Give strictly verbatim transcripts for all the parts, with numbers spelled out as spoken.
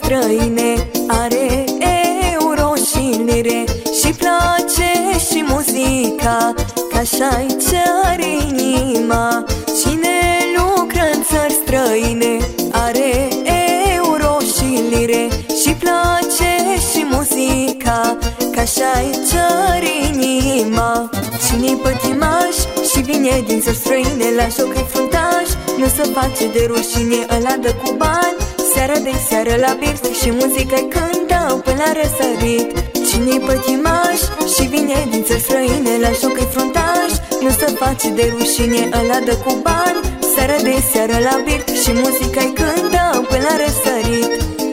străine, are euro și lire, și place și muzica, că așa-i ce-ar inima. Cine lucră în țări străine, are euro și lire, și place și muzica, că așa-i ce-ar inima. Cine-i pătimaș și vine din țări străine, la joc-i fruntaș, nu se face de rușine, ăla dă cu bani. Seara de seară la birt și muzica-i cântă până la răsărit. Cine-i pătimaș și vine din țări străine, la joc-i fruntaș, nu se face de rușine, ăla dă cu bani. Seara de seară la birt și muzica-i cântă până la răsărit.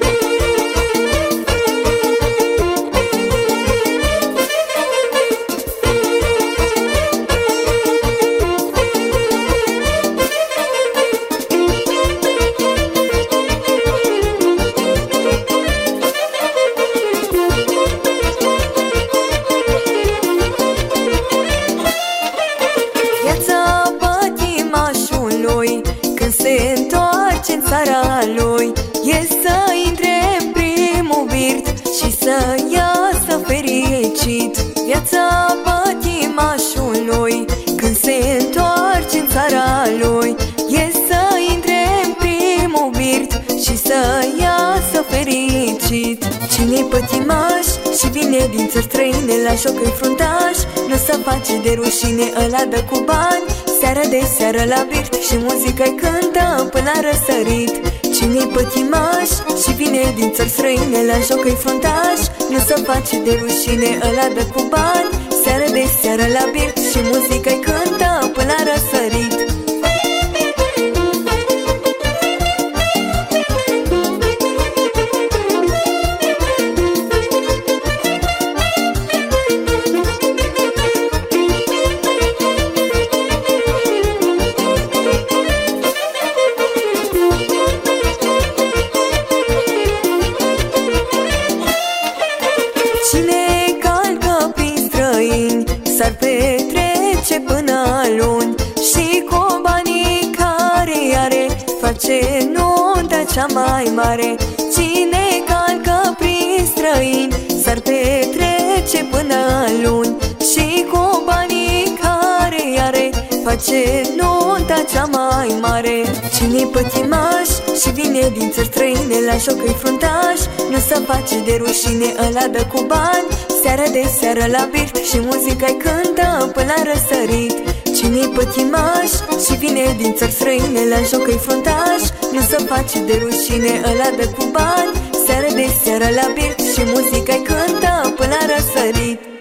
Când se întoarce în țara lui, e să intre în primul birt și să iasă fericit. Viața pătimașului, când se întoarce în țara lui, e să intre în primul birt și să iasă fericit. Cine-i pătimaș și vine din țări străine, la joc-i fruntaș, nu se face de rușine, ăla dă cu bani. Seara de seară la birt și muzica-i cântă până la răsărit. Cine-i pătimaș și vine din țări străine, la joc-i fruntaș, nu se face de rușine, ăla dă cu bani. Seara de seară la birt și muzica-i cântă până la răsărit. Cine calcă prin străini, s-ar petrece până luni, și cu banii care are, face nunta cea mai mare. Cine calcă prin străini, s-ar petrece până luni, și cu banii care are, face nunta cea mai mare. Cine-i pătimaș și vine din țări străine, la joc-i fruntaș, nu se face de rușine, ăla dă cu bani. Seara de seară la birt și muzica-i cântă până la răsărit. Cine-i pătimaș și vine din țări străine, la joc-i fruntaș, nu se face de rușine, ăla dă cu bani. Seara de seară la birt și muzica-i cântă până la răsărit.